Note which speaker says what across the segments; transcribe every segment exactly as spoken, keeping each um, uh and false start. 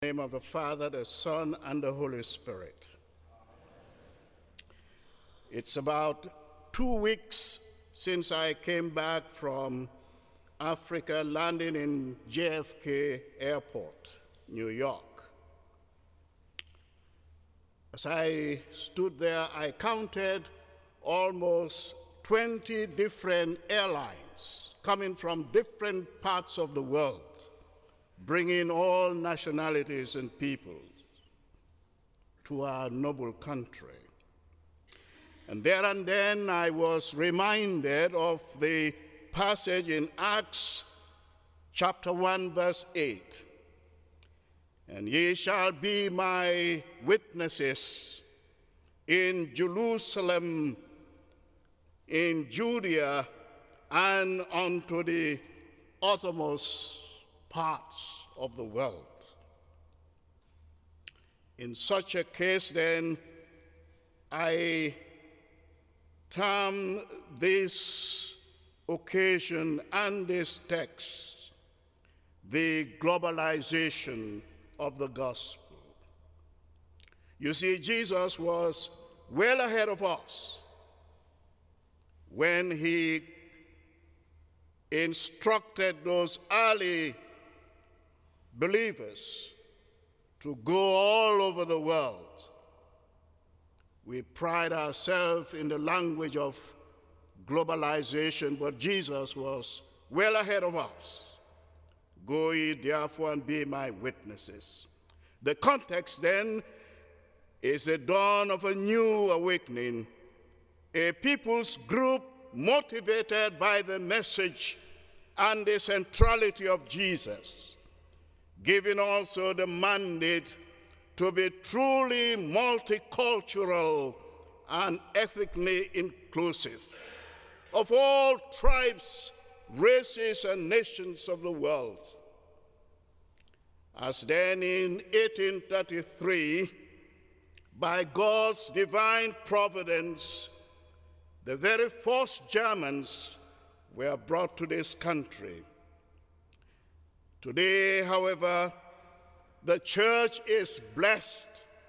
Speaker 1: In the name of the Father, the Son, and the Holy Spirit. It's about two weeks since I came back from Africa, landing in J F K Airport, New York. As I stood there, I counted almost twenty different airlines coming from different parts of the world, bringing all nationalities and peoples to our noble country. And there and then I was reminded of the passage in Acts chapter one, verse eight. And ye shall be my witnesses in Jerusalem, in Judea, and unto the uttermost parts of the world. In such a case, then, I term this occasion and this text the globalization of the gospel. You see, Jesus was well ahead of us when he instructed those early believers to go all over the world. We pride ourselves in the language of globalization, but Jesus was well ahead of us. Go ye therefore and be my witnesses. The context then is the dawn of a new awakening, a people's group motivated by the message and the centrality of Jesus, giving also the mandate to be truly multicultural and ethnically inclusive of all tribes, races, and nations of the world. As then in eighteen thirty-three, by God's divine providence, the very first Germans were brought to this country. Today, however, the church is blessed.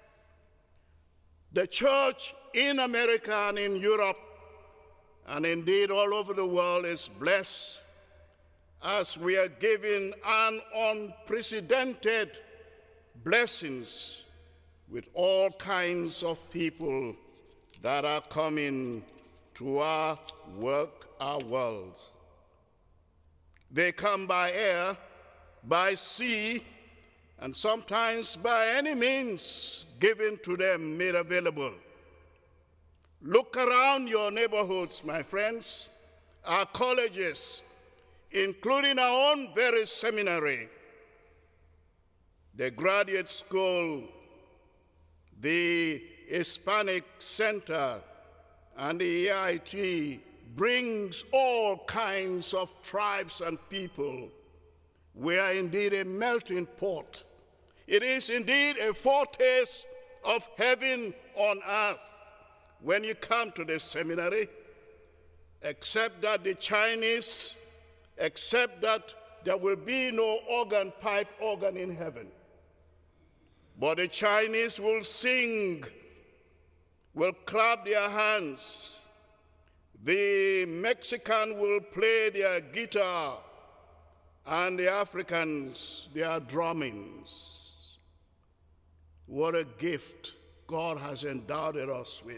Speaker 1: The church in America and in Europe, and indeed all over the world, is blessed as we are given an unprecedented blessings with all kinds of people that are coming to our work, our world. They come by air, by sea, and sometimes by any means given to them, made available. Look around your neighborhoods, my friends, our colleges, including our own very seminary, the graduate school, the Hispanic Center, and the E I T brings all kinds of tribes and people. We are indeed a melting pot. It is indeed a foretaste of heaven on earth when you come to the seminary, except that the Chinese, except that there will be no organ, pipe organ in heaven. But the Chinese will sing, will clap their hands. The Mexican will play their guitar, and the Africans, their drummings. What a gift God has endowed us with.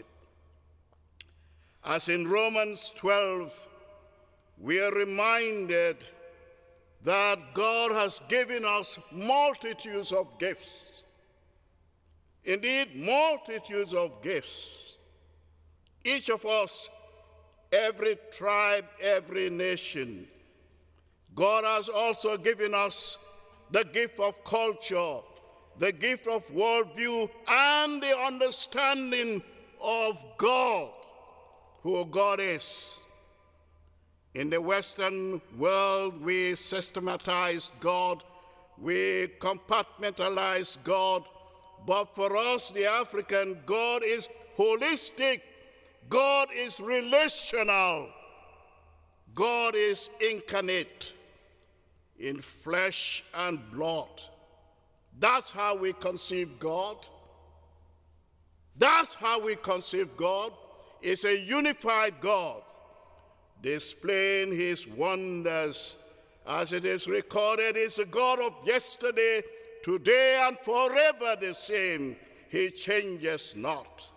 Speaker 1: As in Romans twelve, we are reminded that God has given us multitudes of gifts. Indeed, multitudes of gifts. Each of us, every tribe, every nation. God has also given us the gift of culture, the gift of worldview, and the understanding of God, who God is. In the Western world, we systematize God, we compartmentalize God, but for us, the African, God is holistic, God is relational, God is incarnate in flesh and blood. That's how we conceive God. That's how we conceive God. It's a unified God, displaying his wonders. As it is recorded, he's a God of yesterday, today, and forever the same. He changes not.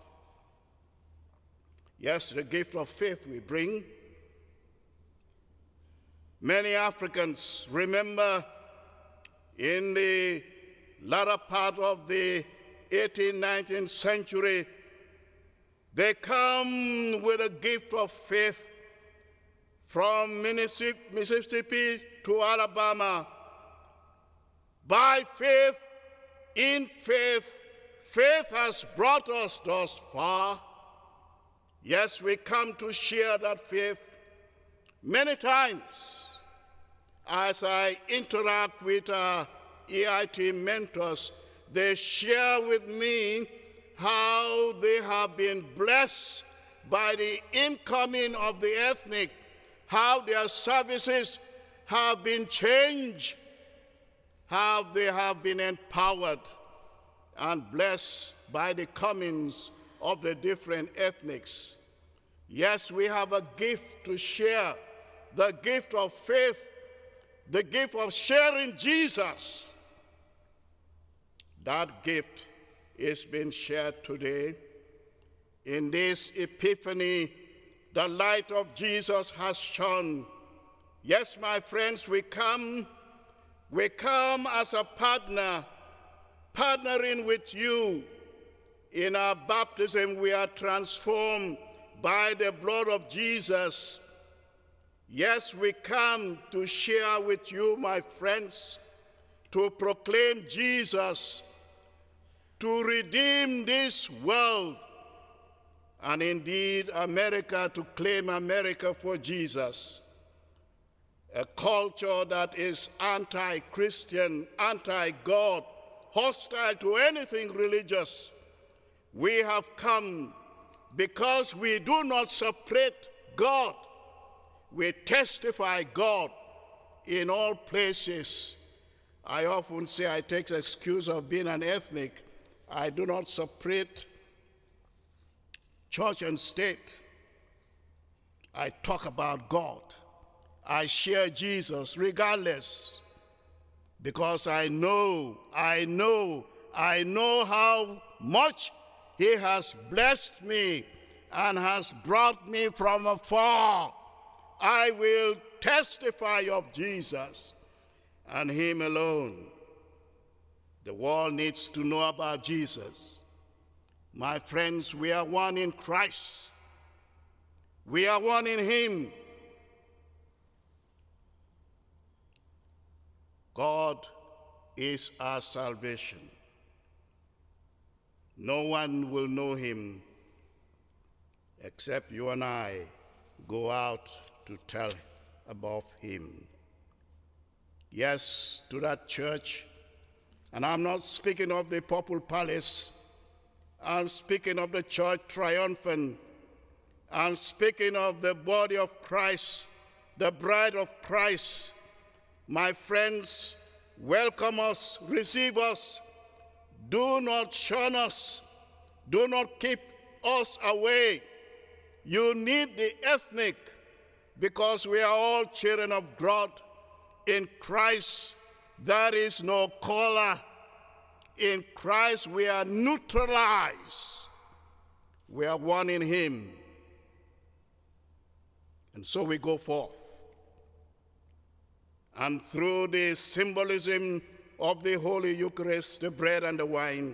Speaker 1: Yes, the gift of faith we bring. Many Africans remember in the latter part of the eighteenth, nineteenth century, they come with a gift of faith from Mississippi to Alabama. By faith, in faith, faith has brought us thus far. Yes, we come to share that faith. Many times, as I interact with our E I T mentors, they share with me how they have been blessed by the incoming of the ethnic, how their services have been changed, how they have been empowered and blessed by the comings of the different ethnics. Yes, we have a gift to share, the gift of faith, the gift of sharing Jesus. That gift is being shared today. In this Epiphany, the light of Jesus has shone. Yes, my friends, we come, we come as a partner, partnering with you. In our baptism, we are transformed by the blood of Jesus. Yes, we come to share with you, my friends, to proclaim Jesus, to redeem this world, and indeed America, to claim America for Jesus. A culture that is anti-Christian, anti-God, hostile to anything religious. We have come because we do not separate God. We testify God in all places. I often say I take the excuse of being an ethnic. I do not separate church and state. I talk about God. I share Jesus regardless, because I know, I know, I know how much he has blessed me and has brought me from afar. I will testify of Jesus and him alone. The world needs to know about Jesus. My friends, we are one in Christ. We are one in him. God is our salvation. No one will know him except you and I go out to tell about him. Yes, to that church, and I'm not speaking of the Purple Palace, I'm speaking of the church triumphant, I'm speaking of the body of Christ, the bride of Christ. My friends, welcome us, receive us, do not shun us, do not keep us away. You need the ethnic, because we are all children of God. In Christ, there is no color. In Christ, we are neutralized. We are one in him. And so we go forth. And through the symbolism of the Holy Eucharist, the bread and the wine,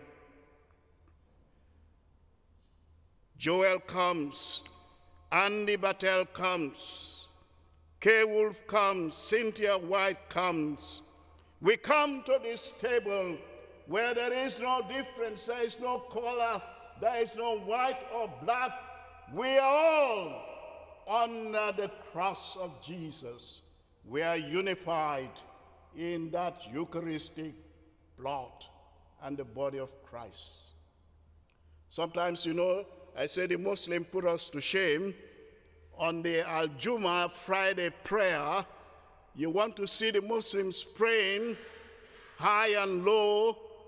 Speaker 1: Joel comes, Andy Battelle comes, Kay Wolf comes, Cynthia White comes. We come to this table where there is no difference, there is no color, there is no white or black. We are all under the cross of Jesus. We are unified in that Eucharistic blood and the body of Christ. Sometimes, you know, I say the Muslim put us to shame. On the Al-Jum'ah Friday prayer, you want to see the Muslims praying high and low,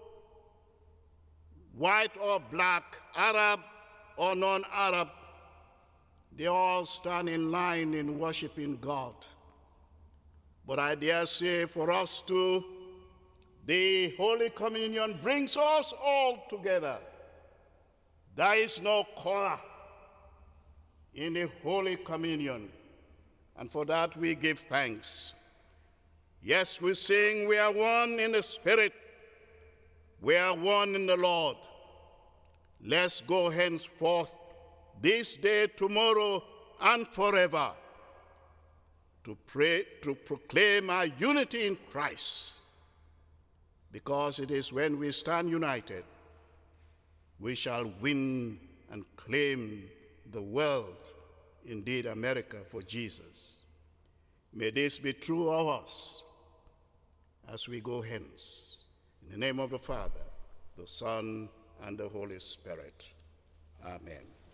Speaker 1: white or black, Arab or non-Arab, they all stand in line in worshiping God. But I dare say for us too, the Holy Communion brings us all together. There is no corner in the Holy Communion, and for that we give thanks. Yes, we sing, we are one in the Spirit, we are one in the Lord. Let's go henceforth this day, tomorrow, and forever to pray, to proclaim our unity in Christ, because it is when we stand united we shall win and claim the world, indeed America, for Jesus. May this be true of us as we go hence. In the name of the Father, the Son, and the Holy Spirit. Amen.